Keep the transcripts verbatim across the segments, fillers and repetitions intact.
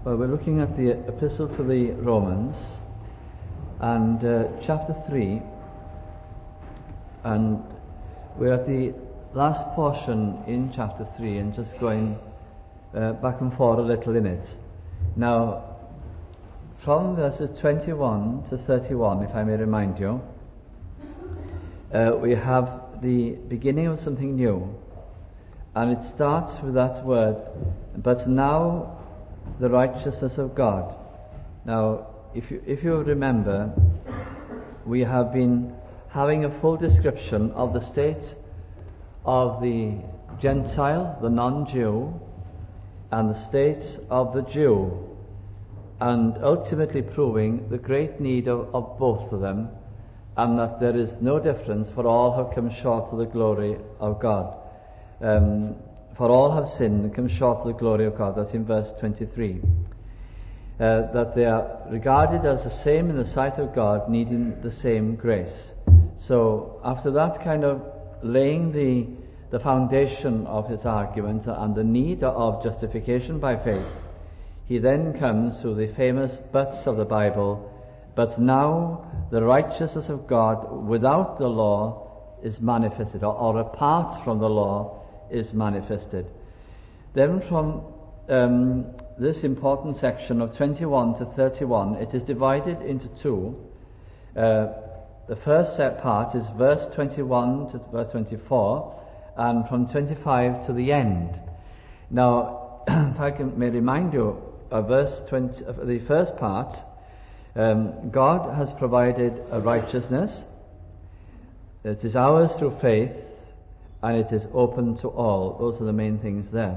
Well, we're looking at the Epistle to the Romans and uh, chapter three, and we're at the last portion in chapter three and just going uh, back and forth a little in it. Now, from verses twenty-one to thirty-one, if I may remind you, uh, we have the beginning of something new, and it starts with that word, but now the righteousness of God. Now, if you, if you remember, we have been having a full description of the state of the Gentile, the non-Jew, and the state of the Jew, and ultimately proving the great need of, of both of them, and that there is no difference, for all have come short of the glory of God. Um, For all have sinned and come short of the glory of God. That's in verse twenty-three. Uh, that they are regarded as the same in the sight of God, needing the same grace. So after that kind of laying the, the foundation of his argument and the need of justification by faith, he then comes to the famous buts of the Bible. But now the righteousness of God without the law is manifested, or, or apart from the law is manifested. Then from um, this important section of twenty-one to thirty-one, it is divided into two. Uh, the first set part is verse twenty-one to verse twenty-four, and from twenty-five to the end. Now, if I can, may remind you of verse twenty, of the first part, um, God has provided a righteousness. It is ours through faith, and it is open to all. Those are the main things there.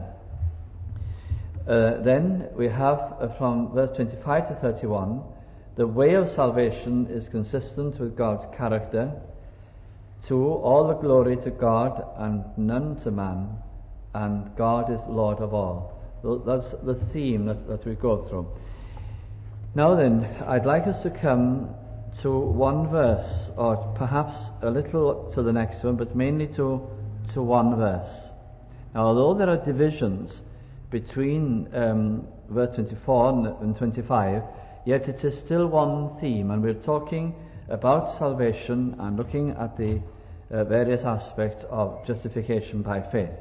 Uh, then we have uh, from verse twenty-five to thirty-one, the way of salvation is consistent with God's character. Two, all the glory to God and none to man, and God is Lord of all. That's the theme that, that we go through. Now then, I'd like us to come to one verse, or perhaps a little to the next one, but mainly to to one verse. Now, although there are divisions between um, verse twenty-four and, and twenty-five, yet it is still one theme, and we're talking about salvation and looking at the uh, various aspects of justification by faith.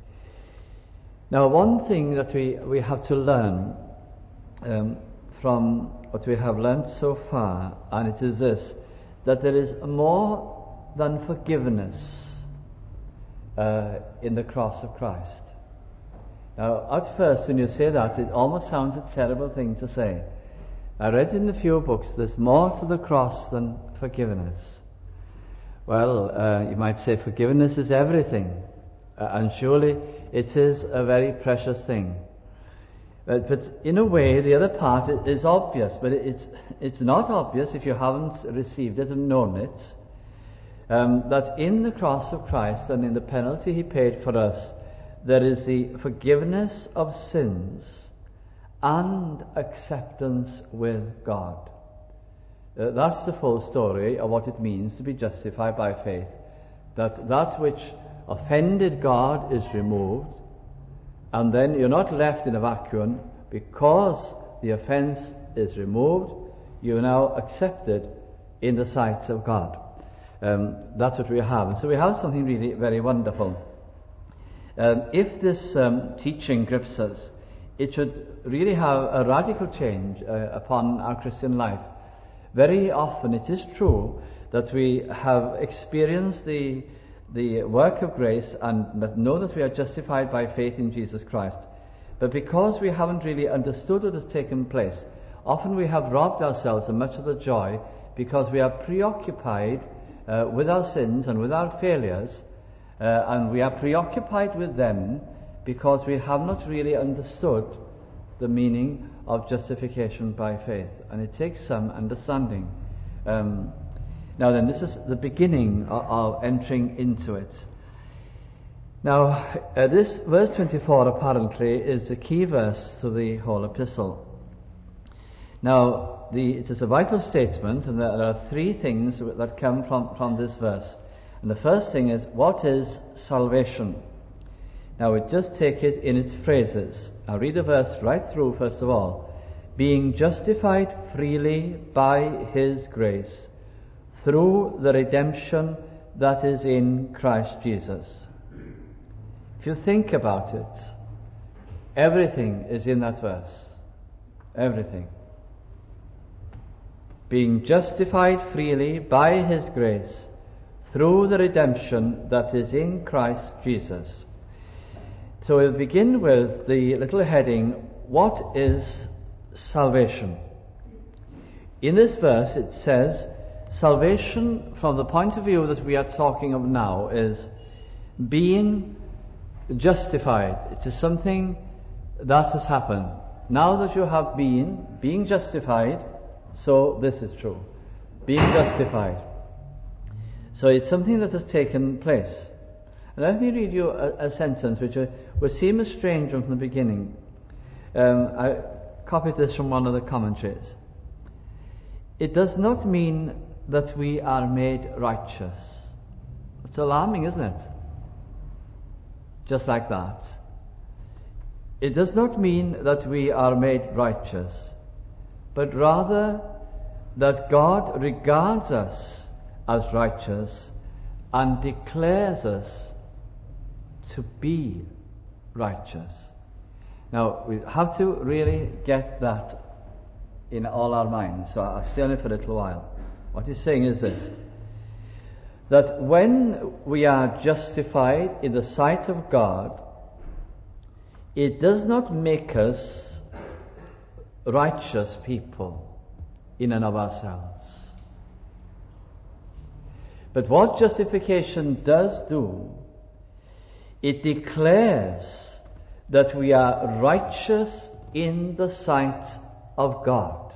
Now, one thing that we, we have to learn um, from what we have learned so far, and it is this, that there is more than forgiveness Uh, in the cross of Christ. Now, at first, when you say that, it almost sounds a terrible thing to say. I read in a few books, there's more to the cross than forgiveness. Well, uh, you might say forgiveness is everything, uh, and surely it is a very precious thing. But, but in a way, the other part is obvious, but it's, it's not obvious if you haven't received it and known it. Um, that in the cross of Christ and in the penalty he paid for us, there is the forgiveness of sins and acceptance with God. Uh, that's the full story of what it means to be justified by faith. That that which offended God is removed, and then you're not left in a vacuum. Because the offence is removed, you're now accepted in the sight of God. Um, that's what we have. And so we have something really very wonderful. Um, if this um, teaching grips us, it should really have a radical change uh, upon our Christian life. Very often it is true that we have experienced the, the work of grace and that know that we are justified by faith in Jesus Christ. But because we haven't really understood what has taken place, often we have robbed ourselves of much of the joy because we are preoccupied Uh, with our sins and with our failures, uh, and we are preoccupied with them because we have not really understood the meaning of justification by faith, and it takes some understanding. Um, now then, this is the beginning of, of entering into it. Now, uh, this verse twenty-four apparently is the key verse to the whole epistle. Now, The, it is a vital statement, and there are three things that come from, from this verse. And the first thing is, what is salvation? Now we just take it in its phrases. I'll read the verse right through first of all. being justified freely by his grace, through the redemption that is in Christ Jesus. If you think about it, everything is in that verse. Everything. Being justified freely by his grace, through the redemption that is in Christ Jesus. So we'll begin with the little heading, what is salvation? In this verse it says, salvation from the point of view that we are talking of now is being justified. It is something that has happened. Now that you have been, being justified, so this is true. Being justified. So it's something that has taken place. And let me read you a, a sentence which uh, will seem a strange one from the beginning. Um, I copied this from one of the commentaries. It does not mean that we are made righteous. It's alarming, isn't it? Just like that. It does not mean that we are made righteous, but rather that God regards us as righteous and declares us to be righteous. Now, we have to really get that in all our minds, so I'll stay on it for a little while. What he's saying is this, that when we are justified in the sight of God, it does not make us righteous people in and of ourselves. But what justification does do, it declares that we are righteous in the sight of God.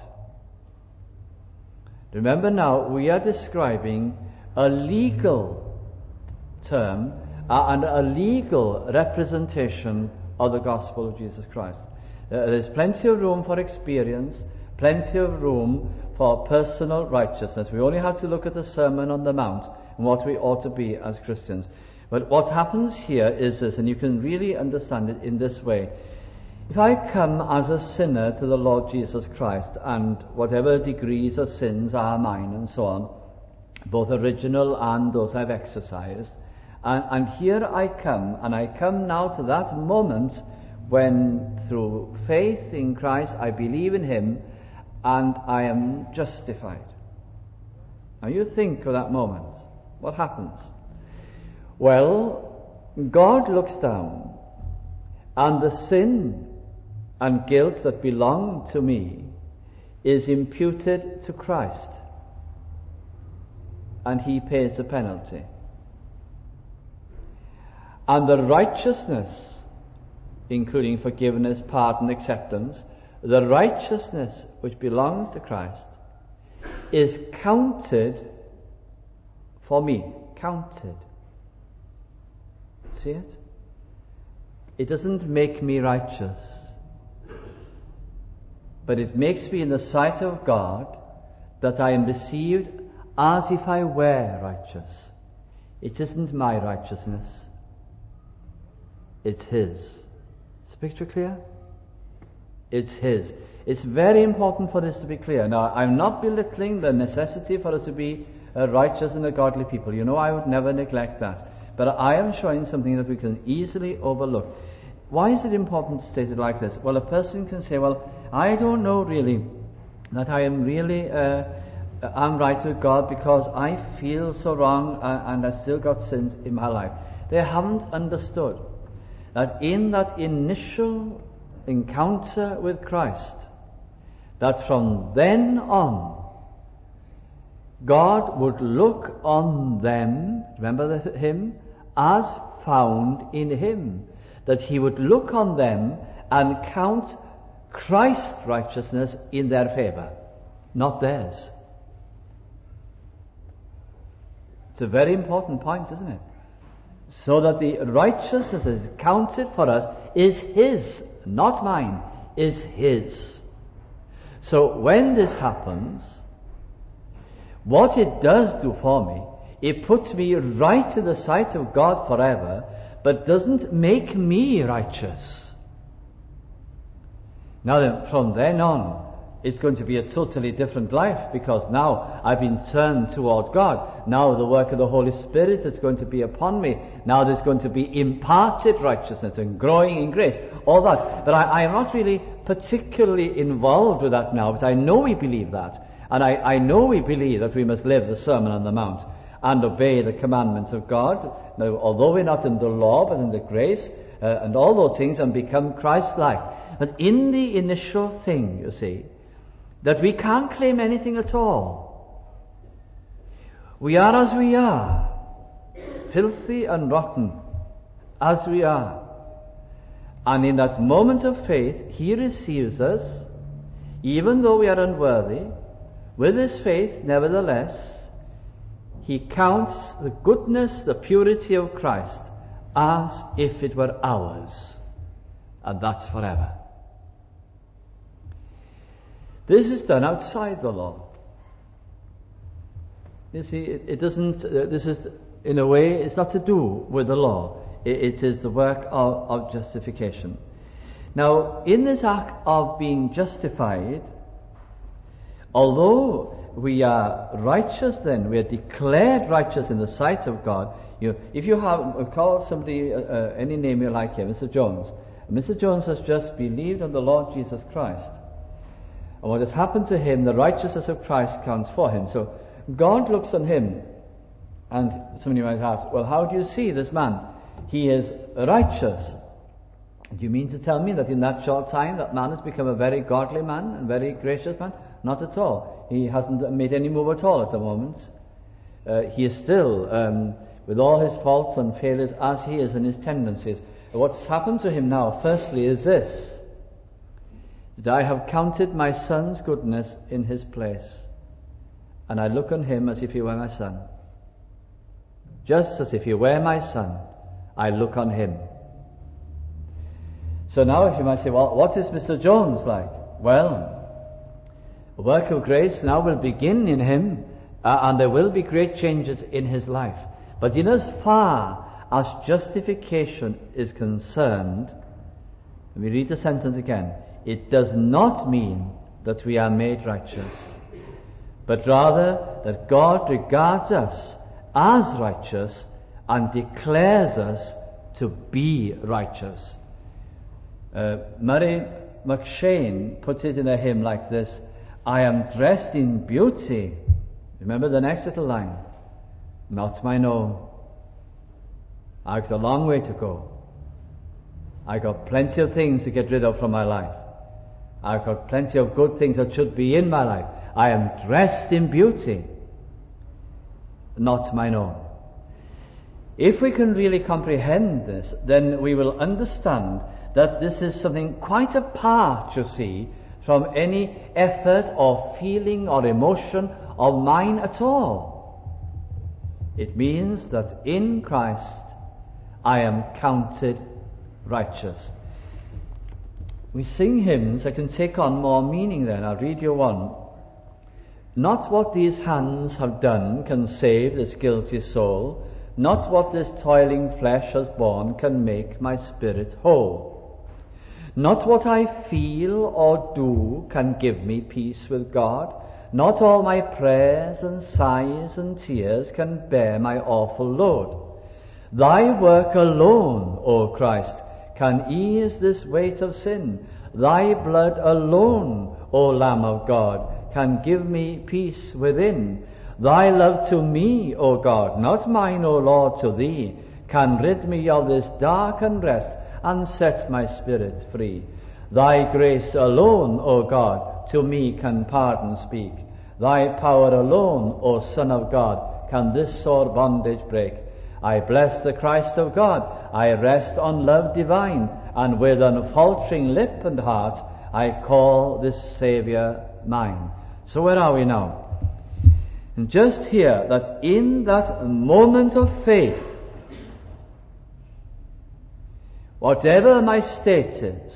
Remember now, we are describing a legal term uh, and a legal representation of the gospel of Jesus Christ. Uh, there's plenty of room for experience, plenty of room for personal righteousness. We only have to look at the Sermon on the Mount and what we ought to be as Christians. But what happens here is this, and you can really understand it in this way. If I come as a sinner to the Lord Jesus Christ, and whatever degrees of sins are mine and so on, both original and those I've exercised, and, and here I come, and I come now to that moment when through faith in Christ I believe in him and I am justified. Now you think of that moment. What happens? Well, God looks down, and the sin and guilt that belong to me is imputed to Christ, and he pays the penalty. And the righteousness, including forgiveness, pardon, acceptance, the righteousness which belongs to Christ is counted for me. Counted. See it? It doesn't make me righteous, but it makes me in the sight of God that I am received as if I were righteous. It isn't my righteousness. It's his. Is the picture clear? It's his. It's very important for this to be clear. Now, I'm not belittling the necessity for us to be a righteous and a godly people. You know, I would never neglect that. But I am showing something that we can easily overlook. Why is it important to state it like this? Well, a person can say, well, I don't know really that I am really uh, I'm right with God because I feel so wrong and, and I've still got sins in my life. They haven't understood that in that initial encounter with Christ, that from then on, God would look on them, remember the hymn, as found in him. That he would look on them and count Christ's righteousness in their favor, not theirs. It's a very important point, isn't it? So that the righteousness that is counted for us is his, not mine, is his. So when this happens, what it does do for me, it puts me right in the sight of God forever, but doesn't make me righteous. Now then, from then on, it's going to be a totally different life, because now I've been turned towards God. Now the work of the Holy Spirit is going to be upon me. Now there's going to be imparted righteousness and growing in grace, all that. But I, I'm not really particularly involved with that now, but I know we believe that. And I, I know we believe that we must live the Sermon on the Mount and obey the commandments of God. Now, although we're not in the law, but in the grace, uh, and all those things, and become Christ-like. But in the initial thing, you see, that we can't claim anything at all. We are as we are, filthy and rotten, as we are. And in that moment of faith, He receives us, even though we are unworthy. With His faith, nevertheless, He counts the goodness, the purity of Christ as if it were ours. And that's forever. This is done outside the law. You see, it, it doesn't, uh, this is, in a way, it's not to do with the law. It, it is the work of, of justification. Now, in this act of being justified, although we are righteous then, we are declared righteous in the sight of God. You know, if you have, uh, call somebody, uh, uh, any name you like here, Mister Jones. Mister Jones has just believed on the Lord Jesus Christ. And what has happened to him, the righteousness of Christ counts for him. So God looks on him, and somebody might ask, well, how do you see this man? He is righteous. Do you mean to tell me that in that short time that man has become a very godly man and very gracious man? Not at all. He hasn't made any move at all at the moment. Uh, he is still, um, with all his faults and failures as he is in his tendencies. What's happened to him now, firstly, is this: that I have counted my son's goodness in his place, and I look on him as if he were my son. Just as if he were my son, I look on him. So now if you might say, well, what is Mister Jones like? Well, the work of grace now will begin in him, uh, and there will be great changes in his life. But in as far as justification is concerned, let me read the sentence again. It does not mean that we are made righteous, but rather that God regards us as righteous and declares us to be righteous. Uh, Murray McShane puts it in a hymn like this: I am dressed in beauty. Remember the next little line. Not mine own. I've got a long way to go. I've got plenty of things to get rid of from my life. I've got plenty of good things that should be in my life. I am dressed in beauty, not mine own. If we can really comprehend this, then we will understand that this is something quite apart, you see, from any effort or feeling or emotion of mine at all. It means that in Christ I am counted righteous. We sing hymns that can take on more meaning then. I'll read you one. Not what these hands have done can save this guilty soul. Not what this toiling flesh has borne can make my spirit whole. Not what I feel or do can give me peace with God. Not all my prayers and sighs and tears can bear my awful load. Thy work alone, O Christ, can ease this weight of sin. Thy blood alone, O Lamb of God, can give me peace within. Thy love to me, O God, not mine, O Lord, to thee, can rid me of this dark unrest and set my spirit free. Thy grace alone, O God, to me can pardon speak. Thy power alone, O Son of God, can this sore bondage break. I bless the Christ of God, I rest on love divine, and with unfaltering lip and heart I call this Saviour mine. So where are we now? And just hear that in that moment of faith, whatever my state is,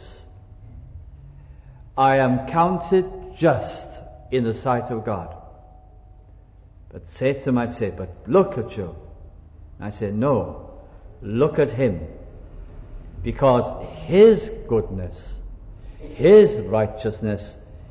I am counted just in the sight of God. But Satan might say, but look at you. I say, no, look at him. Because his goodness, his righteousness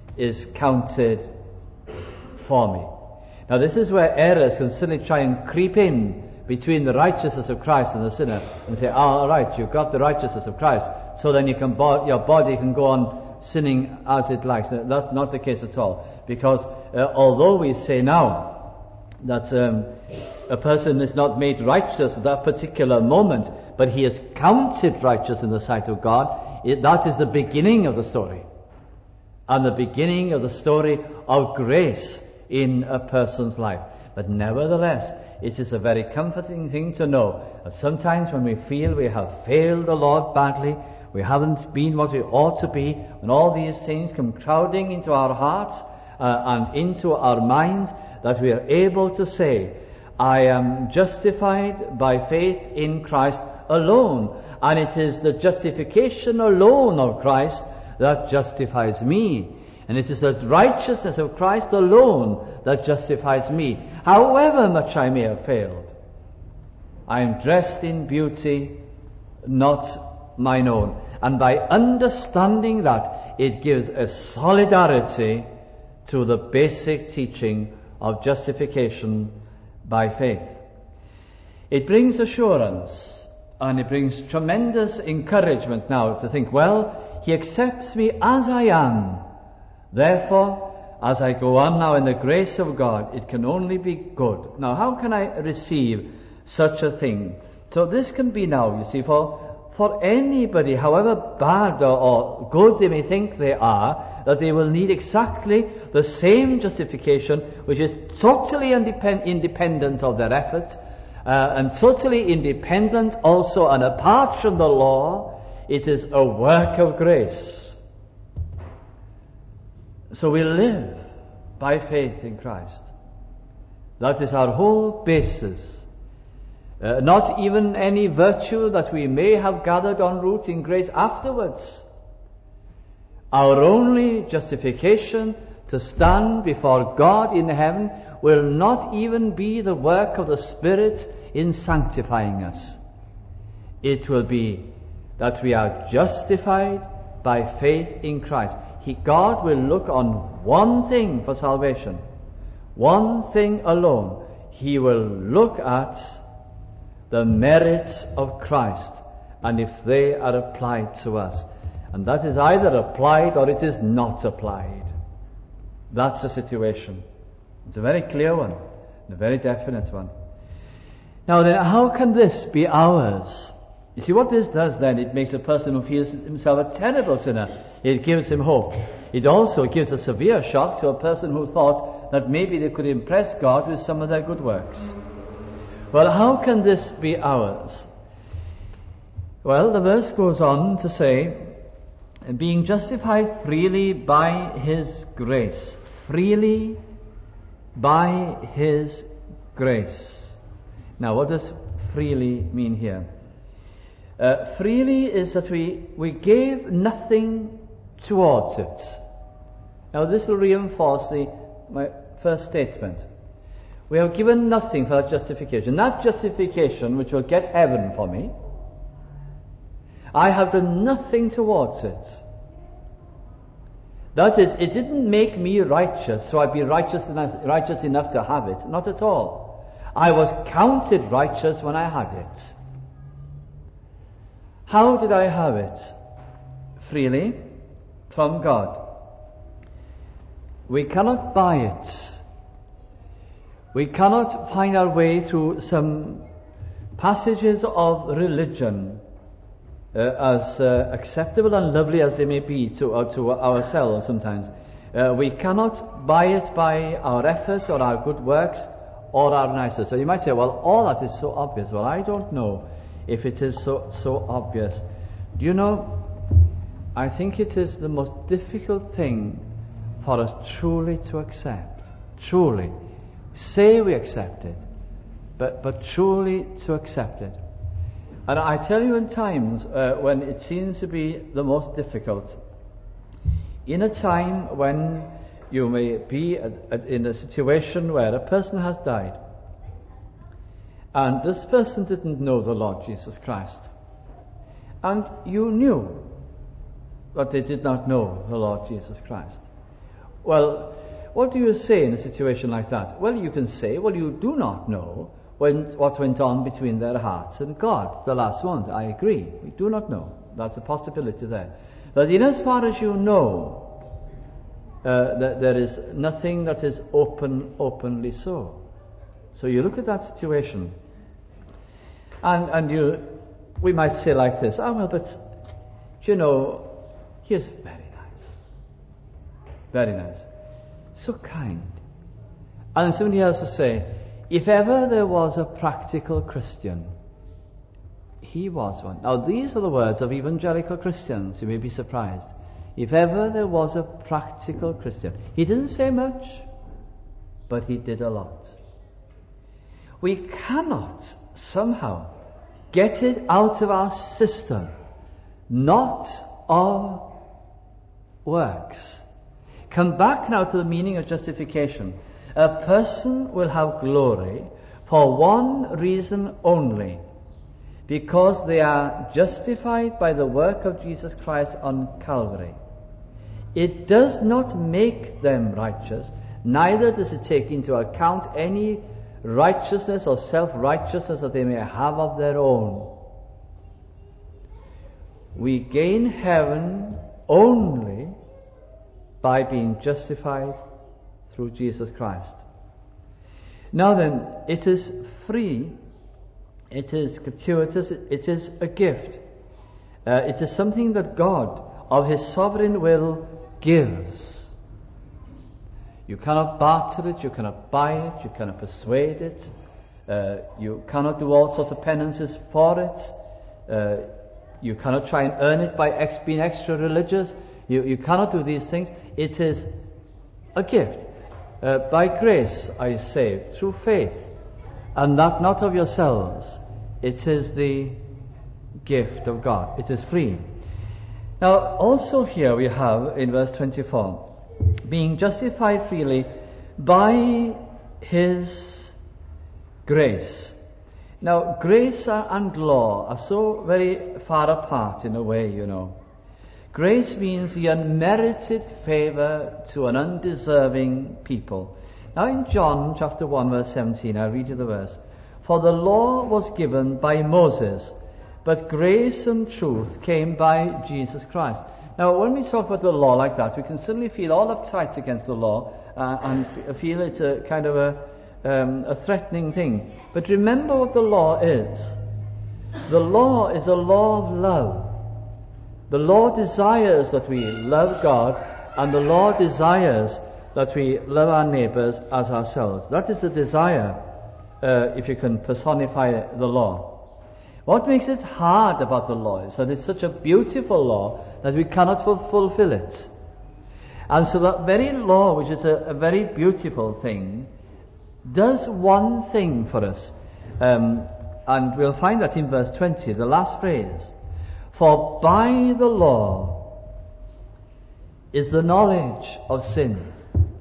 is counted for me. Now this is where errors can certainly try and creep in between the righteousness of Christ and the sinner, and say, oh, all right, you've got the righteousness of Christ, so then you can bo- your body can go on sinning as it likes. That's not the case at all, because uh, although we say now that um, a person is not made righteous at that particular moment, but he is counted righteous in the sight of God, it, that is the beginning of the story, and the beginning of the story of grace in a person's life. But nevertheless, it is a very comforting thing to know that sometimes when we feel we have failed the Lord badly, we haven't been what we ought to be, when all these things come crowding into our hearts uh, and into our minds, that we are able to say, I am justified by faith in Christ alone, and it is the justification alone of Christ that justifies me. And it is the righteousness of Christ alone that justifies me, however much I may have failed. I am dressed in beauty, not mine own. And by understanding that, it gives a solidarity to the basic teaching of justification by faith. It brings assurance, and it brings tremendous encouragement now to think, well, he accepts me as I am. Therefore, as I go on now in the grace of God, it can only be good. Now, how can I receive such a thing? So this can be now, you see, for, for anybody, however bad or, or good they may think they are, that they will need exactly the same justification, which is totally independ- independent of their efforts, uh, and totally independent also and apart from the law. It is a work of grace. So we live by faith in Christ. That is our whole basis. Uh, not even any virtue that we may have gathered en route in grace afterwards. Our only justification to stand before God in heaven will not even be the work of the Spirit in sanctifying us. It will be that we are justified by faith in Christ. He, God will look on one thing for salvation, one thing alone. He will look at the merits of Christ, and if they are applied to us. And that is either applied or it is not applied. That's the situation. It's a very clear one, and a very definite one. Now then, how can this be ours? You see, what this does then, it makes a person who feels himself a terrible sinner. It gives him hope. It also gives a severe shock to a person who thought that maybe they could impress God with some of their good works. Well, how can this be ours? Well, the verse goes on to say, being justified freely by His grace. Freely by His grace. Now, what does freely mean here? Uh, freely is that we, we gave nothing towards it. Now this will reinforce the, my first statement. We have given nothing for that justification. That justification which will get heaven for me, I have done nothing towards it. That is, it didn't make me righteous, so I'd be righteous enough, righteous enough to have it. Not at all. I was counted righteous when I had it. How did I have it? Freely from God. We cannot buy it. We cannot find our way through some passages of religion, uh, as uh, acceptable and lovely as they may be to, uh, to ourselves sometimes. Uh, we cannot buy it by our efforts or our good works or our niceness. So you might say, well, all that is so obvious. Well, I don't know if it is so, so obvious. Do you know, I think it is the most difficult thing for us truly to accept. Truly. Say we accept it, but, but truly to accept it. And I tell you, in times uh, when it seems to be the most difficult, in a time when you may be at, at, in a situation where a person has died, and this person didn't know the Lord Jesus Christ, and you knew that they did not know the Lord Jesus Christ. Well, what do you say in a situation like that? Well, you can say, well, you do not know when, what went on between their hearts and God, the last ones. I agree. We do not know. That's a possibility there. But in as far as you know, uh, th- there is nothing that is open, openly so. So you look at that situation, and, and you, we might say like this, oh, well, but, you know, he is very nice. Very nice. So kind. And somebody else will say, if ever there was a practical Christian, he was one. Now these are the words of evangelical Christians. You may be surprised. If ever there was a practical Christian. He didn't say much, but he did a lot. We cannot somehow get it out of our system, not of works. Come back now to the meaning of justification. A person will have glory for one reason only, because they are justified by the work of Jesus Christ on Calvary. It does not make them righteous, neither does it take into account any righteousness or self-righteousness that they may have of their own. We gain heaven only by being justified through Jesus Christ. Now then, it is free, it is gratuitous, it is a gift. Uh, it is something that God, of His sovereign will, gives. You cannot barter it, you cannot buy it, you cannot persuade it, uh, you cannot do all sorts of penances for it, uh, you cannot try and earn it by ex- being extra religious, you, you cannot do these things. It is a gift. Uh, by grace I say, through faith, and that not of yourselves. It is the gift of God. It is free. Now also here we have in verse twenty-four, being justified freely by His grace. Now grace and law are so very far apart in a way, you know. Grace means the unmerited favour to an undeserving people. Now in John chapter one verse seventeen, I'll read you the verse. For the law was given by Moses, but grace and truth came by Jesus Christ. Now when we talk about the law like that, we can suddenly feel all uptight against the law uh, and f- feel it's a kind of a, um, a threatening thing. But remember what the law is. The law is a law of love. The law desires that we love God, and the law desires that we love our neighbours as ourselves. That is the desire, uh, if you can personify the law. What makes it hard about the law is that it's such a beautiful law that we cannot ful- fulfill it. And so that very law, which is a, a very beautiful thing, does one thing for us. Um, and we'll find that in verse twenty, the last phrase. For by the law is the knowledge of sin.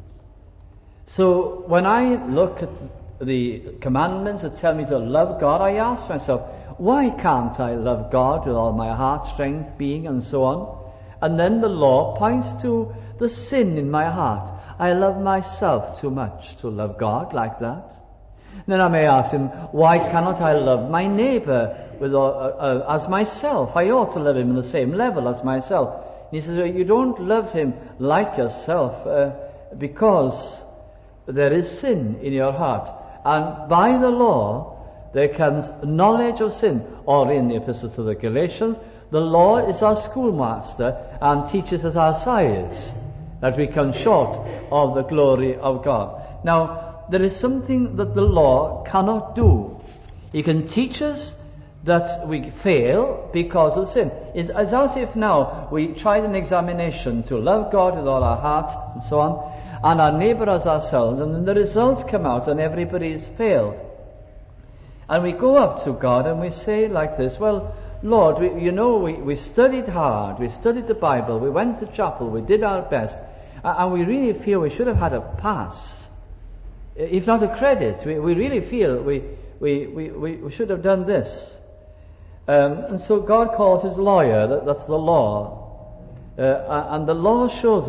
So when I look at the commandments that tell me to love God, I ask myself, why can't I love God with all my heart, strength, being, and so on? And then the law points to the sin in my heart. I love myself too much to love God like that. Then I may ask him, why cannot I love my neighbour with, uh, uh, as myself? I ought to love him on the same level as myself. And he says, well, you don't love him like yourself uh, because there is sin in your heart. And by the law, there comes knowledge of sin. Or in the Epistle to the Galatians, the law is our schoolmaster and teaches us our science, that we come short of the glory of God. Now, there is something that the law cannot do. It can teach us that we fail because of sin. It's as if now we tried an examination to love God with all our heart and so on, and our neighbour as ourselves, and then the results come out and everybody's failed. And we go up to God and we say like this, well, Lord, we, you know, we, we studied hard, we studied the Bible, we went to chapel, we did our best, and we really feel we should have had a pass. If not a credit, we, we really feel we, we, we, we should have done this. Um, and so God calls his lawyer, that, that's the law. Uh, and the law shows us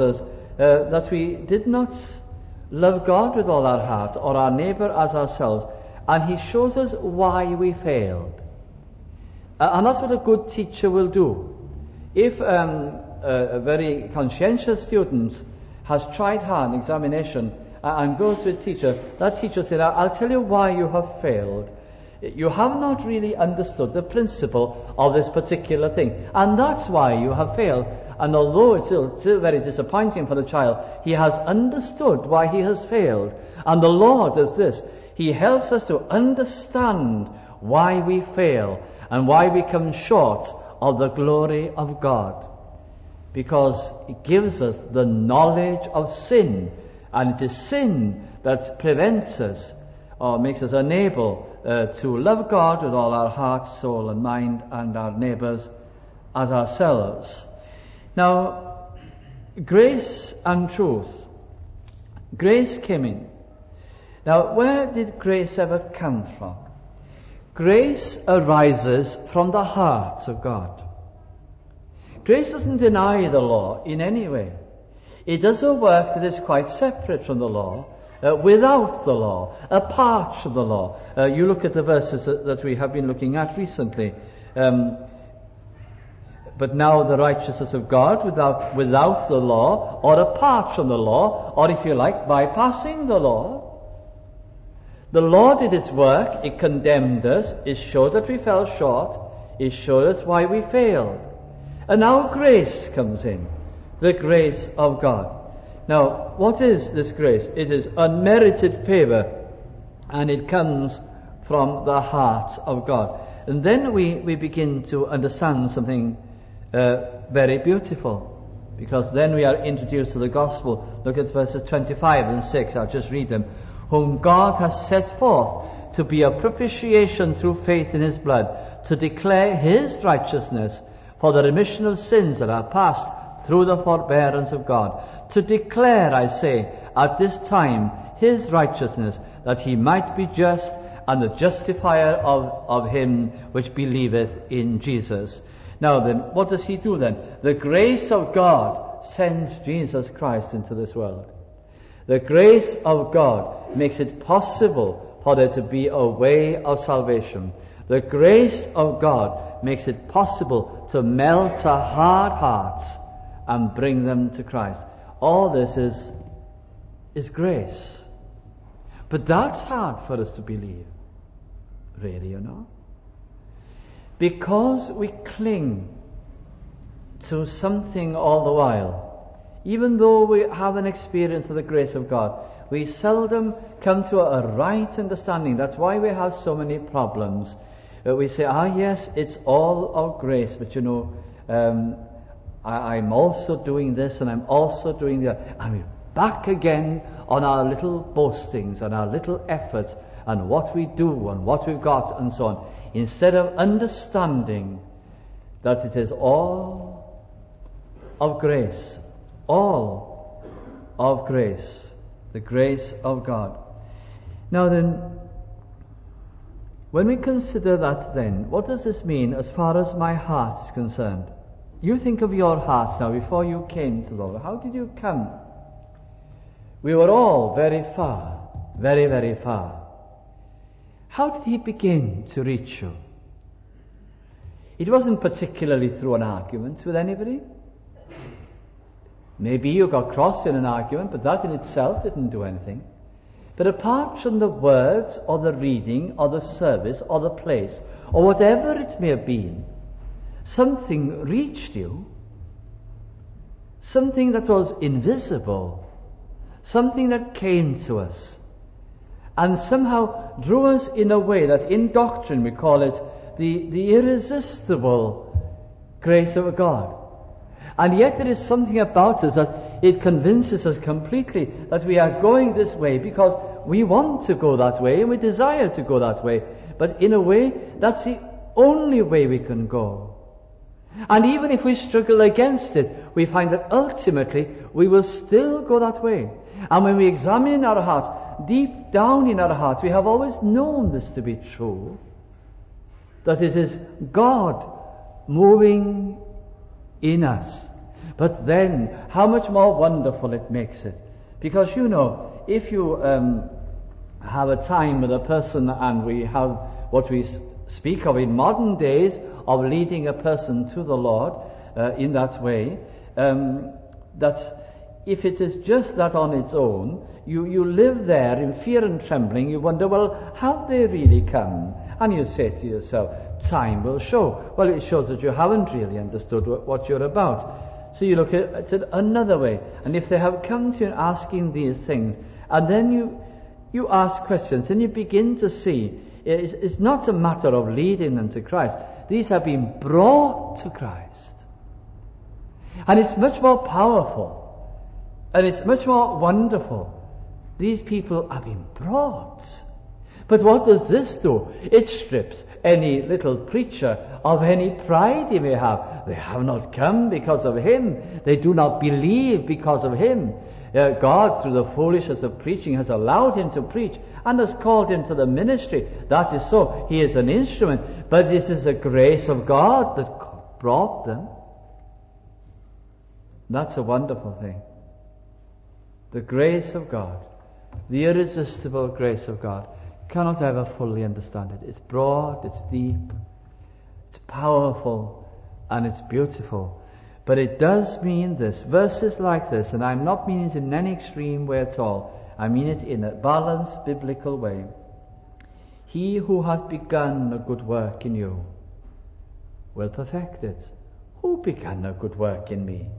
uh, that we did not love God with all our heart or our neighbour as ourselves, and he shows us why we failed. Uh, and that's what a good teacher will do. If um, a, a very conscientious student has tried hard in examination uh, and goes to a teacher, that teacher says, I'll tell you why you have failed. You have not really understood the principle of this particular thing, and that's why you have failed. And although it's still, still very disappointing for the child, he has understood why he has failed. And the Lord does this. He helps us to understand why we fail and why we come short of the glory of God. Because it gives us the knowledge of sin, and it is sin that prevents us or makes us unable uh, to love God with all our heart, soul and mind, and our neighbours as ourselves. Now, grace and truth. Grace came in. Now, where did grace ever come from? Grace arises from the heart of God. Grace doesn't deny the law in any way. It does a work that is quite separate from the law, uh, without the law, apart from the law. Uh, you look at the verses that, that we have been looking at recently. Um, But now the righteousness of God without, without the law, or apart from the law, or if you like, bypassing the law. The law did its work, it condemned us, it showed that we fell short, it showed us why we failed. And now grace comes in, the grace of God. Now, what is this grace? It is unmerited favour, and it comes from the heart of God. And then we, we begin to understand something Uh, very beautiful, because then we are introduced to the gospel. Look at verses twenty-five and six. I'll just read them. Whom God has set forth to be a propitiation through faith in his blood, to declare his righteousness for the remission of sins that are past through the forbearance of God. To declare, I say, at this time his righteousness, that he might be just and the justifier of, of him which believeth in Jesus. Now then, what does he do then? The grace of God sends Jesus Christ into this world. The grace of God makes it possible for there to be a way of salvation. The grace of God makes it possible to melt our hard hearts and bring them to Christ. All this is, is grace. But that's hard for us to believe. Really, you know? Because we cling to something all the while, even though we have an experience of the grace of God, we seldom come to a right understanding. That's why we have so many problems. Uh, we say, ah yes, it's all of grace, but you know, um, I, I'm also doing this and I'm also doing that. And we're back again on our little boastings and our little efforts and what we do and what we've got and so on. Instead of understanding that it is all of grace, all of grace, the grace of God. Now then, when we consider that then, what does this mean as far as my heart is concerned? You think of your hearts now before you came to the Lord. How did you come? We were all very far, very, very far. How did he begin to reach you? It wasn't particularly through an argument with anybody. Maybe you got cross in an argument, but that in itself didn't do anything. But apart from the words or the reading or the service or the place or whatever it may have been, something reached you. Something that was invisible. Something that came to us. And somehow drew us in a way that in doctrine we call it the, the irresistible grace of God. And yet there is something about us that it convinces us completely that we are going this way because we want to go that way and we desire to go that way. But in a way, that's the only way we can go. And even if we struggle against it, we find that ultimately we will still go that way. And when we examine our hearts, deep down in our hearts, we have always known this to be true, that it is God moving in us. But then, how much more wonderful it makes it. Because, you know, if you um, have a time with a person, and we have what we speak of in modern days of leading a person to the Lord uh, in that way, um, that if it is just that on its own, you, you live there in fear and trembling, you wonder, well, have they really come? And you say to yourself, time will show. Well, it shows that you haven't really understood what, what you're about. So you look at it another way. And if they have come to you asking these things, and then you you ask questions, and you begin to see, it's, it's not a matter of leading them to Christ. These have been brought to Christ. And it's much more powerful. And it's much more wonderful. These people have been brought. But what does this do? It strips any little preacher of any pride he may have. They have not come because of him. They do not believe because of him. Uh, God, through the foolishness of preaching, has allowed him to preach and has called him to the ministry. That is so. He is an instrument. But this is the grace of God that brought them. That's a wonderful thing. The grace of God. The irresistible grace of God. Cannot ever fully understand it. It's broad, it's deep, it's powerful, and it's beautiful. But it does mean this. Verses like this, and I'm not meaning it in any extreme way at all. I mean it in a balanced biblical way. He who hath begun a good work in you will perfect it. Who began a good work in me?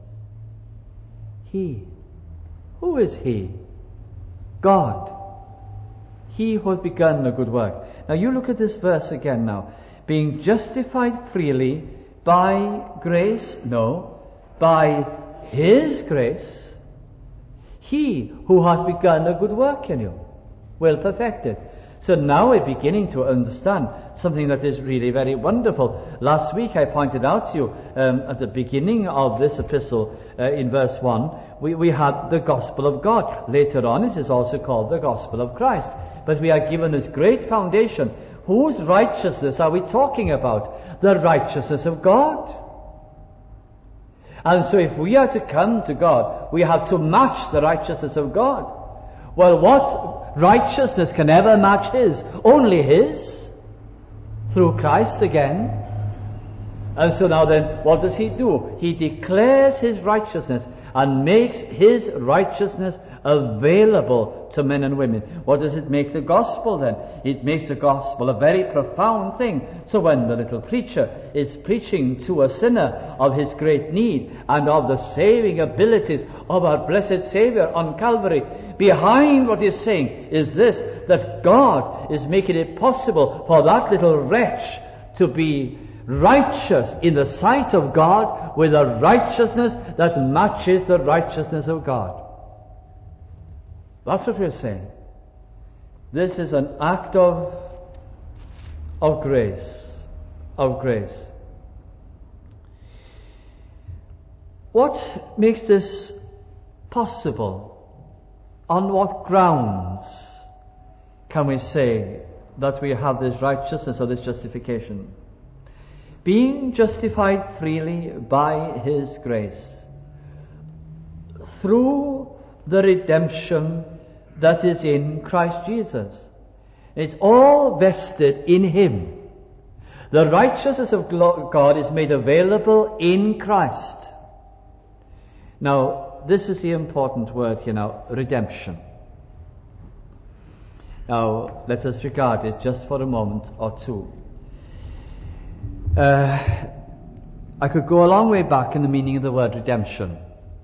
He. Who is he? God. He who has begun a good work. Now you look at this verse again now. Being justified freely by grace? No. By his grace. He who has begun a good work in you will perfect it. So now we're beginning to understand something that is really very wonderful. Last week I pointed out to you um, at the beginning of this epistle uh, in verse one, we, we had the gospel of God. Later on it is also called the gospel of Christ. But we are given this great foundation. Whose righteousness are we talking about? The righteousness of God. And so if we are to come to God, we have to match the righteousness of God. Well, what righteousness can ever match his? Only his. Through Christ again. And so now then, what does he do? He declares his righteousness and makes his righteousness available to men and women. What does it make the gospel then? It makes the gospel a very profound thing. So when the little preacher is preaching to a sinner of his great need and of the saving abilities of our blessed Saviour on Calvary, behind what he's saying is this, that God is making it possible for that little wretch to be righteous in the sight of God with a righteousness that matches the righteousness of God. That's what we're saying. This is an act of of grace, of grace. What makes this possible? On what grounds can we say that we have this righteousness or this justification? Being justified freely by his grace through the redemption that is in Christ Jesus. It's all vested in him. The righteousness of God is made available in Christ. Now, this is the important word here now, redemption. Now, let us regard it just for a moment or two. Uh, I could go a long way back in the meaning of the word redemption.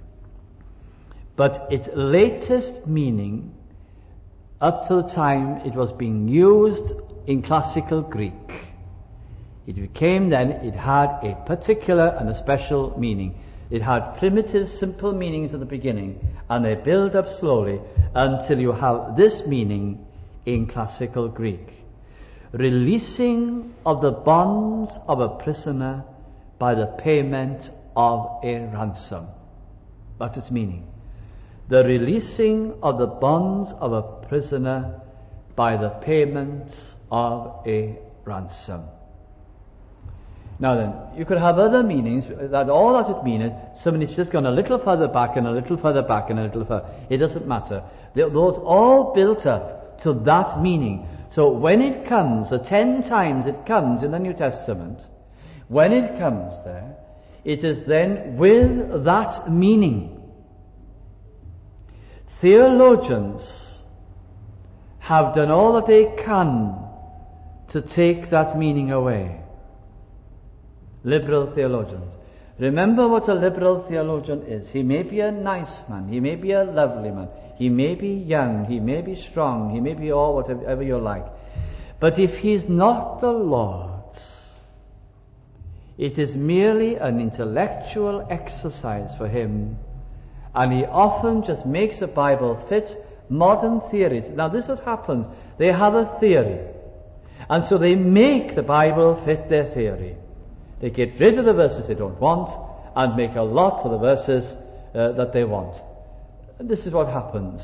But its latest meaning, up to the time it was being used in classical Greek, it became then, it had a particular and a special meaning. It had primitive, simple meanings at the beginning, and they build up slowly until you have this meaning in classical Greek. Releasing of the bonds of a prisoner by the payment of a ransom. That's its meaning. The releasing of the bonds of a prisoner by the payment of a ransom. Now then, you could have other meanings, that all that it means is somebody's just gone a little further back and a little further back and a little further. It doesn't matter. They're, those all built up to that meaning. So when it comes, the ten times it comes in the New Testament, when it comes there, it is then with that meaning. Theologians have done all that they can to take that meaning away. Liberal theologians. Remember what a liberal theologian is. He may be a nice man, he may be a lovely man, he may be young, he may be strong, he may be all whatever you like. But if he's not the Lord's, it is merely an intellectual exercise for him, and he often just makes the Bible fit modern theories. Now this is what happens. They have a theory, and so they make the Bible fit their theory. They get rid of the verses they don't want and make a lot of the verses uh, that they want. And this is what happens.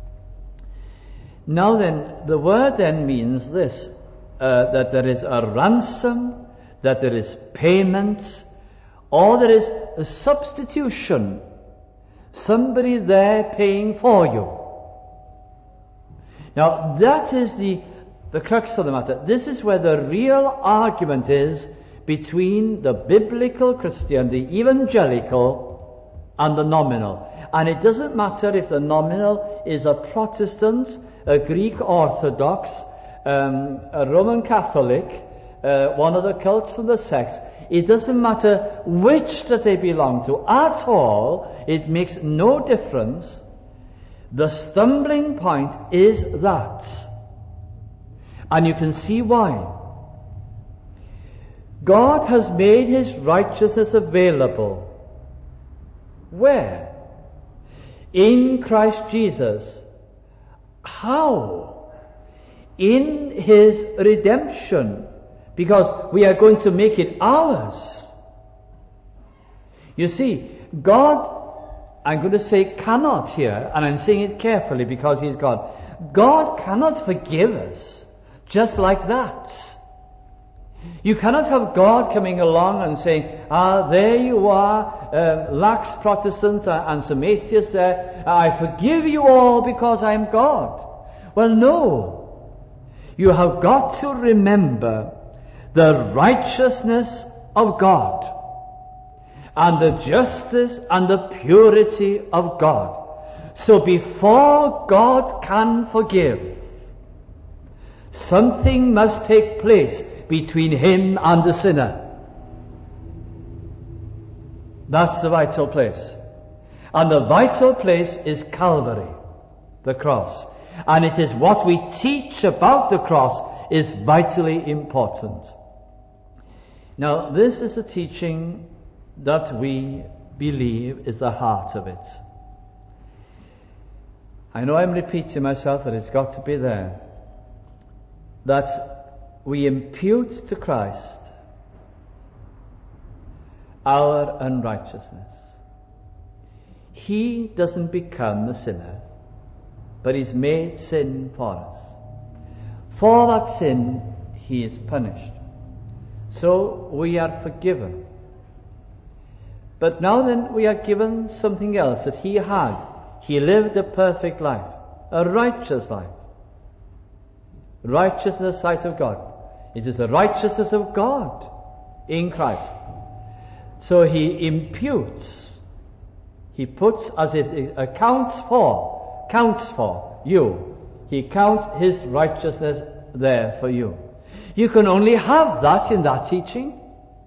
Now then, the word then means this, uh, that there is a ransom, that there is payment, or there is a substitution. Somebody there paying for you. Now that is the, the crux of the matter. This is where the real argument is between the biblical Christian, the evangelical, and the nominal. And it doesn't matter if the nominal is a Protestant, a Greek Orthodox, um, a Roman Catholic, uh, one of the cults of the sects. It doesn't matter which that they belong to at all. It makes no difference. The stumbling point is that. And you can see why. God has made his righteousness available. Where? In Christ Jesus. How? In his redemption. Because we are going to make it ours. You see, God, I'm going to say cannot here, and I'm saying it carefully because he's God. God cannot forgive us just like that. You cannot have God coming along and saying, ah, there you are, uh, lax Protestants and some atheists there, I forgive you all because I'm God. Well, no. You have got to remember the righteousness of God and the justice and the purity of God. So before God can forgive, something must take place between him and the sinner. That's the vital place. And the vital place is Calvary, the cross. And it is what we teach about the cross is vitally important. Now, this is a teaching that we believe is the heart of it. I know I'm repeating myself, but it's got to be there. That we impute to Christ our unrighteousness. He doesn't become a sinner, but he's made sin for us. For that sin, he is punished. So we are forgiven. But now then, we are given something else that he had. He lived a perfect life, a righteous life. Righteous in the sight of God. It is the righteousness of God in Christ. So he imputes, he puts as if it accounts for, counts for you. He counts his righteousness there for you. You can only have that in that teaching.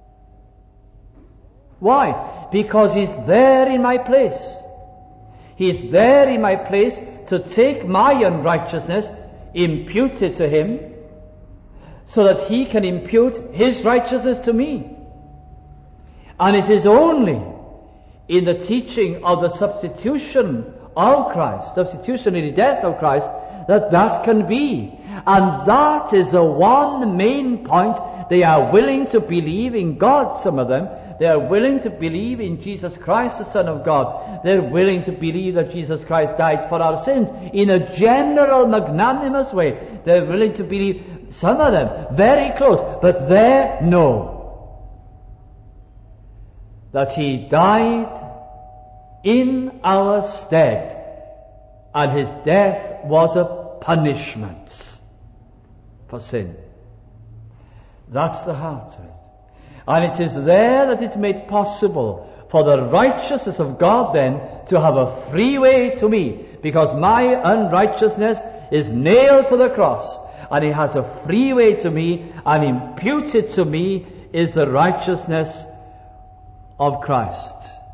Why? Because he's there in my place. He's there in my place to take my unrighteousness, impute it to him, so that he can impute his righteousness to me. And it is only in the teaching of the substitution of Christ, substitutionary death of Christ, that that can be. And that is the one main point. They are willing to believe in God, some of them. They are willing to believe in Jesus Christ, the Son of God. They're willing to believe that Jesus Christ died for our sins in a general, magnanimous way. They're willing to believe, some of them, very close, but there, no. that he died in our stead, and his death was a punishment for sin. That's the heart of it. And it is there that it's made possible for the righteousness of God then to have a free way to me, because my unrighteousness is nailed to the cross, and he has a free way to me, and imputed to me is the righteousness of Christ.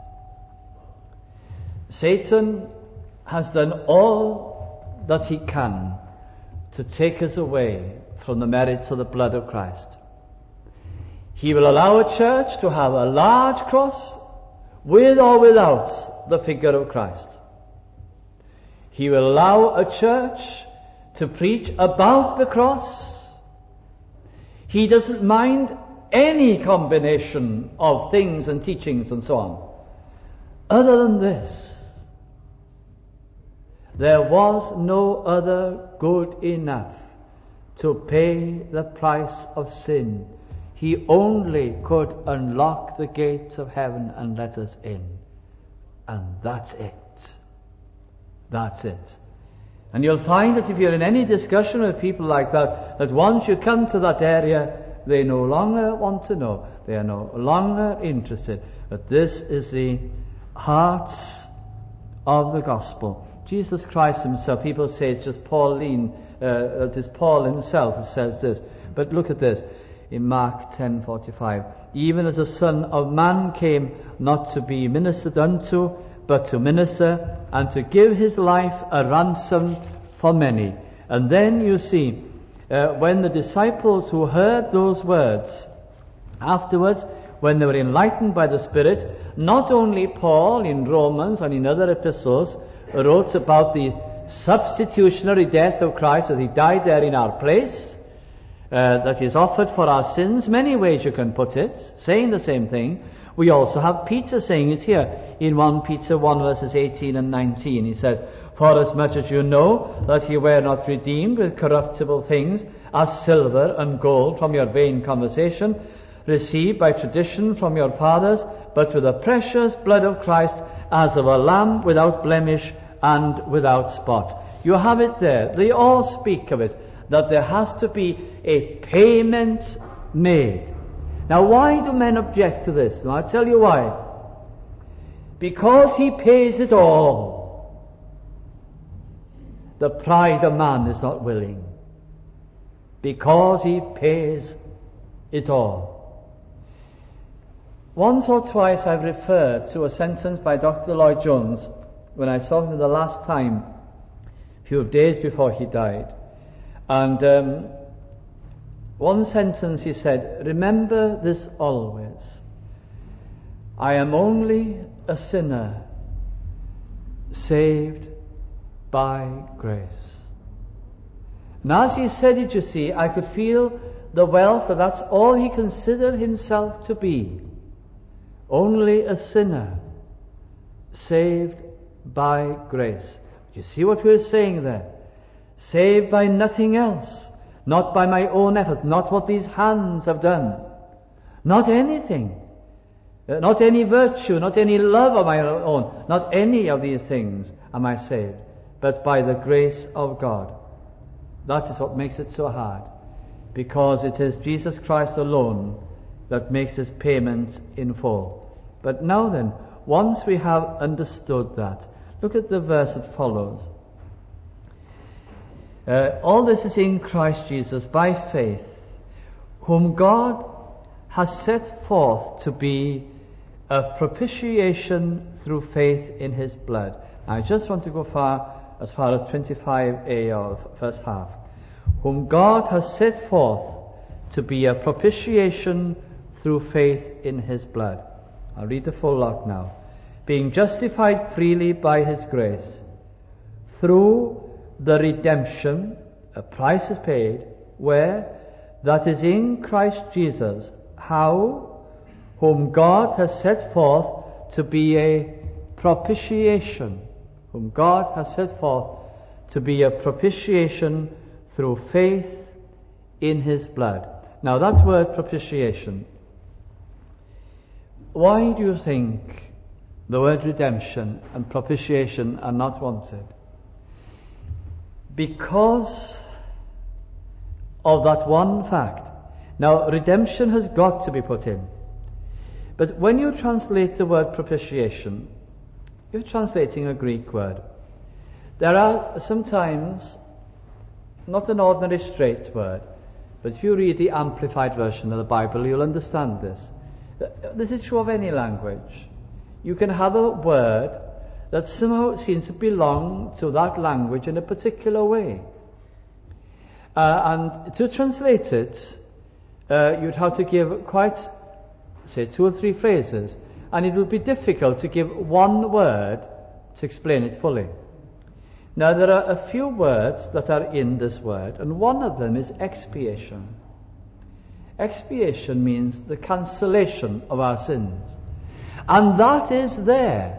Satan has done all that he can to take us away from the merits of the blood of Christ. He will allow a church to have a large cross with or without the figure of Christ. He will allow a church to preach about the cross. He doesn't mind any combination of things and teachings and so on. Other than this, there was no other good enough to pay the price of sin. He only could unlock the gates of heaven and let us in. And that's it. That's it. And you'll find that if you're in any discussion with people like that, that once you come to that area, they no longer want to know. They are no longer interested. But this is the heart of the gospel. Jesus Christ himself, people say it's just Pauline, uh, it is Paul himself who says this. But look at this in Mark ten forty-five. Even as the Son of Man came not to be ministered unto, but to minister and to give his life a ransom for many. And then you see, uh, when the disciples who heard those words, afterwards, when they were enlightened by the Spirit, not only Paul in Romans and in other epistles wrote about the substitutionary death of Christ, as he died there in our place, uh, that is offered for our sins. Many ways you can put it, saying the same thing. We also have Peter saying it here in First Peter one verses eighteen and nineteen. He says, "For as much as you know that you were not redeemed with corruptible things, as silver and gold from your vain conversation, received by tradition from your fathers, but with the precious blood of Christ, as of a lamb without blemish and without spot." You have it there. They all speak of it, that there has to be a payment made. Now, why do men object to this? And I'll tell you why. Because he pays it all. The pride of man is not willing. Because he pays it all. Once or twice I've referred to a sentence by Doctor Lloyd Jones when I saw him the last time, a few days before he died. And um, one sentence he said, "Remember this always. I am only a sinner saved by grace." And as he said it, you see, I could feel the wealth that that's all he considered himself to be. Only a sinner saved by grace. You see what we're saying there? Saved by nothing else. Not by my own effort. Not what these hands have done. Not anything. Uh, not any virtue. Not any love of my own. Not any of these things am I saved. But by the grace of God. That is what makes it so hard. Because it is Jesus Christ alone that makes his payment in full. But now then, once we have understood that, look at the verse that follows. Uh, all this is in Christ Jesus by faith, whom God has set forth to be a propitiation through faith in his blood. I just want to go far as far as twenty-five a of first half. Whom God has set forth to be a propitiation through faith in his blood. I'll read the full lot now. Being justified freely by his grace, through the redemption, a price is paid, where that is in Christ Jesus, how, whom God has set forth to be a propitiation, whom God has set forth to be a propitiation through faith in his blood. Now that word propitiation, why do you think the word redemption and propitiation are not wanted? Because of that one fact. Now, redemption has got to be put in. But when you translate the word propitiation, you're translating a Greek word. There are sometimes not an ordinary straight word, but if you read the Amplified Version of the Bible, you'll understand this. This is true of any language. You can have a word that somehow seems to belong to that language in a particular way. Uh, and to translate it, uh, you'd have to give quite, say, two or three phrases, and it would be difficult to give one word to explain it fully. Now, there are a few words that are in this word, and one of them is expiation. Expiation means the cancellation of our sins. And that is there.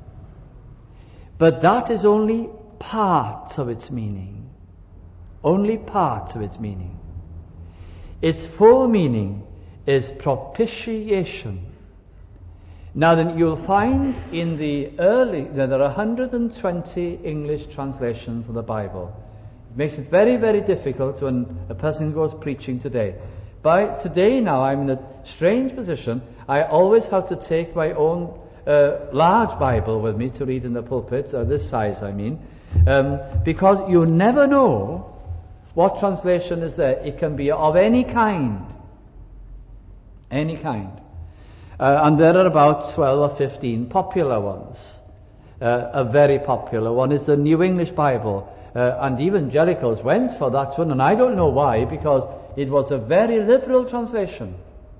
But that is only part of its meaning. Only part of its meaning. Its full meaning is propitiation. Now then, you'll find in the early, there are one hundred twenty English translations of the Bible. It makes it very, very difficult when a person goes preaching today. By today now, I'm in a strange position. I always have to take my own uh, large Bible with me to read in the pulpit, or this size I mean, um, because you never know what translation is there. It can be of any kind. Any kind. Uh, and there are about twelve or fifteen popular ones. Uh, a very popular one is the New English Bible. Uh, and evangelicals went for that one, and I don't know why, because it was a very liberal translation.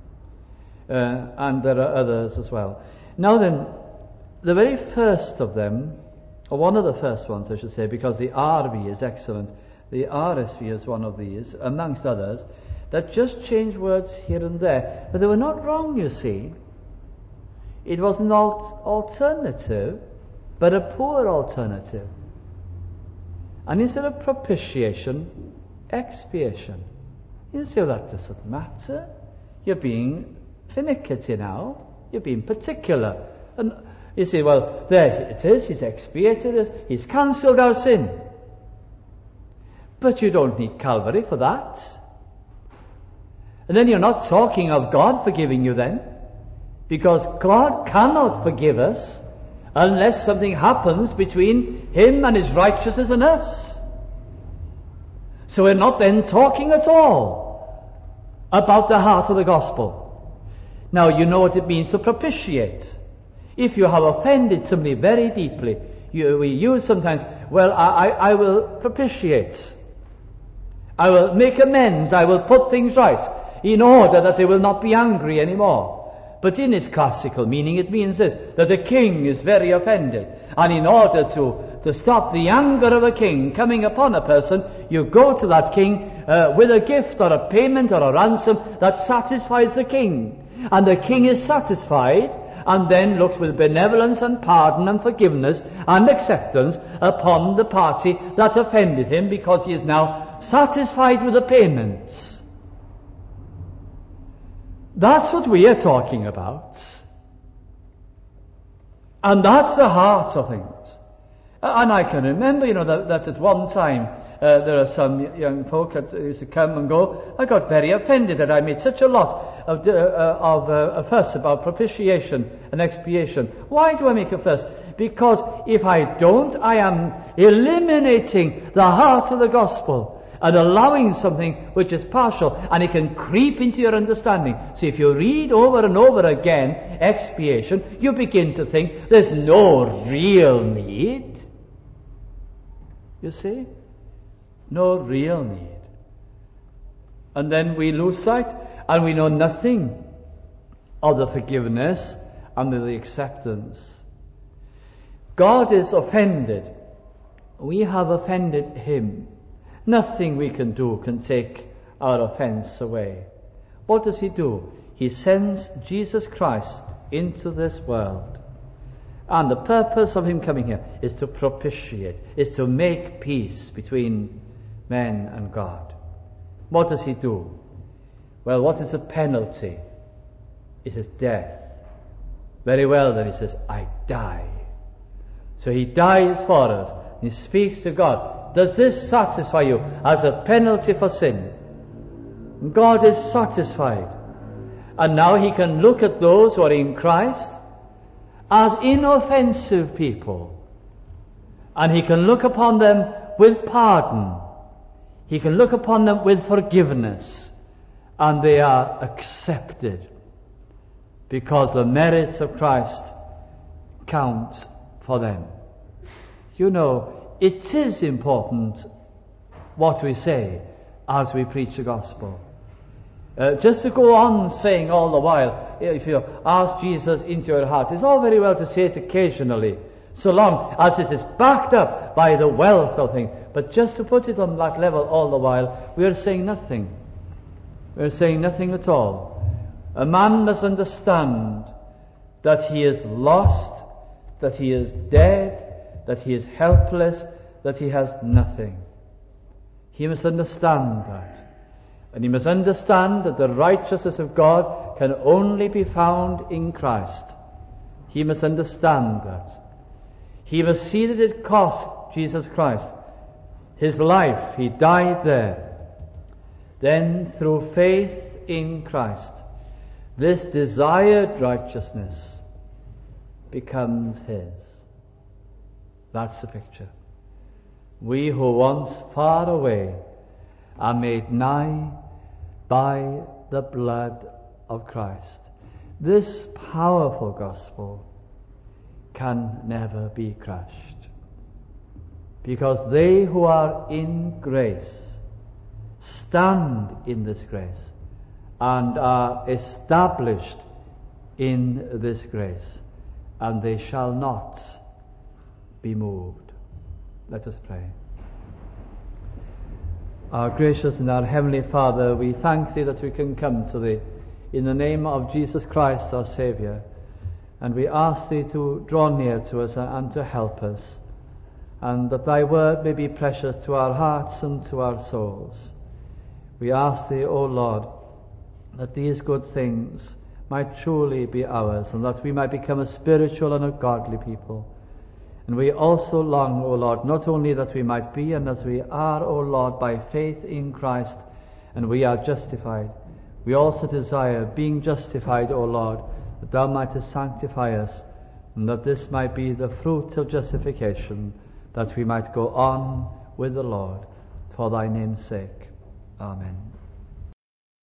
Uh, and there are others as well. Now then, the very first of them, or one of the first ones I should say, because the R V is excellent. The R S V is one of these, amongst others, that just changed words here and there. But they were not wrong, you see. It was not alternative, but a poor alternative. And instead of propitiation, expiation. You say, well, that doesn't matter. You're being finicky now. You're being particular. And you say, well, there it is. He's expiated it. He's cancelled our sin. But you don't need Calvary for that. And then you're not talking of God forgiving you then. Because God cannot forgive us unless something happens between Him and His righteousness and us. So we're not then talking at all about the heart of the gospel. Now, you know what it means to propitiate. If you have offended somebody very deeply, you, we use sometimes, well, I, I, I will propitiate. I will make amends. I will put things right in order that they will not be angry anymore. But in its classical meaning, it means this, that the king is very offended. And in order to, to stop the anger of the king coming upon a person, you go to that king uh, with a gift or a payment or a ransom that satisfies the king. And the king is satisfied, and then looks with benevolence and pardon and forgiveness and acceptance upon the party that offended him, because he is now satisfied with the payments. That's what we are talking about. And that's the heart of things. And I can remember, you know, that, that at one time uh, there are some young folk that used to come and go. I got very offended that I made such a lot of, uh, of uh, a fuss about propitiation and expiation. Why do I make a fuss? Because if I don't, I am eliminating the heart of the gospel and allowing something which is partial, and it can creep into your understanding. So if you read over and over again expiation, you begin to think there's no real need. You see? No real need. And then we lose sight, and we know nothing of the forgiveness and of the acceptance. God is offended. We have offended Him. Nothing we can do can take our offense away. What does He do? He sends Jesus Christ into this world. And the purpose of Him coming here is to propitiate, is to make peace between men and God. What does He do? Well, what is the penalty? It is death. Very well, then he says, I die. So he dies for us. He speaks to God. Does this satisfy you as a penalty for sin? God is satisfied. And now he can look at those who are in Christ as inoffensive people. And he can look upon them with pardon. He can look upon them with forgiveness. And they are accepted. Because the merits of Christ count for them. You know, it is important what we say as we preach the gospel. Uh, just to go on saying all the while, if you ask Jesus into your heart, it's all very well to say it occasionally, so long as it is backed up by the wealth of things. But just to put it on that level all the while, we are saying nothing. We are saying nothing at all. A man must understand that he is lost, that he is dead, that he is helpless, that he has nothing. He must understand that. And he must understand that the righteousness of God can only be found in Christ. He must understand that. He must see that it cost Jesus Christ his life. He died there. Then through faith in Christ, this desired righteousness becomes his. That's the picture. We who once far away are made nigh by the blood of Christ. This powerful gospel can never be crushed. Because they who are in grace stand in this grace and are established in this grace, and they shall not be moved. Let us pray. Our gracious and our heavenly Father, we thank Thee that we can come to Thee in the name of Jesus Christ, our Saviour, and we ask Thee to draw near to us and to help us, and that Thy word may be precious to our hearts and to our souls. We ask Thee, O Lord, that these good things might truly be ours, and that we might become a spiritual and a godly people. And we also long, O Lord, not only that we might be and as we are, O Lord, by faith in Christ, and we are justified, we also desire, being justified, O Lord, that Thou mightest sanctify us, and that this might be the fruit of justification, that we might go on with the Lord, for Thy name's sake. Amen.